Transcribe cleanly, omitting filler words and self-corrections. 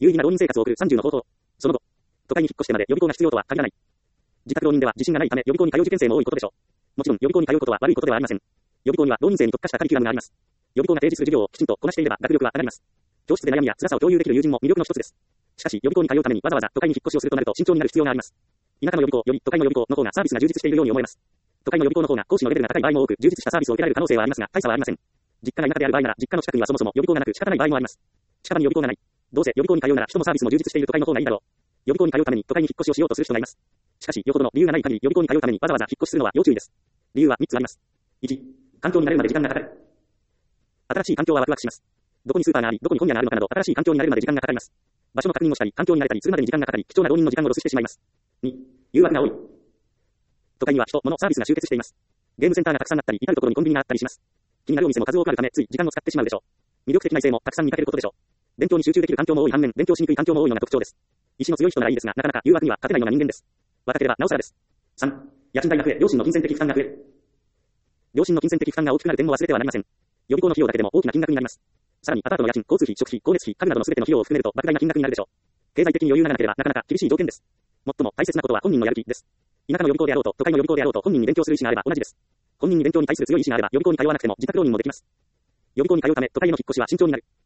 有意義な浪人生活を送る30の方法。その後、都会に引っ越してまで予備校が必要とは限らない。自宅浪人では自信がないため予備校に通う受験生も多いことでしょう。もちろん予備校に通うことは悪いことではありません。予備校には浪人生に特化したカリキュラムがあります。予備校が提示する授業をきちんとこなしていれば学力は上がります。教室で悩みや辛さを共有できる友人も魅力の一つです。しかし予備校に通うためにわざわざ都会に引っ越しをするとなると慎重になる必要があります。田舎の予備校より都会の予備校の方がサービスが充実しているように思えます。都会の予備校の方が講師のレベルが高い場合も多く充実したサービスを受けられる可能性はありますが大差はありません。実家が田舎である場合なら実家の近くにはそもそも予備校がなく仕方ない場合もあります。近場に予備校がない。どうせ予備校に通うなら人もサービスも充実している都会の方がいいだろう。予備校に通うために都会に引っ越しをしようとする人がいます。しかしよほどの理由がない限り予備校に通うためにわざわざ引っ越しするのは要注意です。理由は3つあります。1、環境に慣れるまで時間がかかる。新しい環境はワクワクします。どこにスーパーがあり、どこに本屋があるのかなど新しい環境に慣れるまで時間がかかります。場所の確認をしたり、環境に慣れたりするまでに時間がかかり、貴重な浪人の時間をロスしてしまいます。2、誘惑が多い。都会には人、物、サービスが集結しています。ゲームセンターがたくさんあったり、至るところにコンビニがあったりします。気になるお店も数多くあるため、つい時間を使ってしまうでしょう。魅力的な異性もたくさん見かけることでしょう。勉強に集中できる環境も多い反面、勉強しにくい環境も多いのが特徴です。意志の強い人ならいいですが、なかなか誘惑には勝てないような人間です。若ければなおさらです。3、家賃代が増え、両親の金銭的負担が増える。両親の金銭的負担が大きくなる点も忘れてはなりません。予備校の費用だけでも大きな金額になります。さらにアパートの家賃、交通費、食費、光熱費、家具などの全ての費用を含めると莫大な金額になるでしょう。経済的に余裕がなければなかなか厳しい条件です。最も大切なことは本人のやる気です。田舎の予備校であろうと都会の予備校であろうと本人に勉強する意思があれば同じです。本人に勉強に対する強い意志があれば予備校に通わなくても自宅浪人もできます。予備校に通うため都会への引っ越しは慎重になる。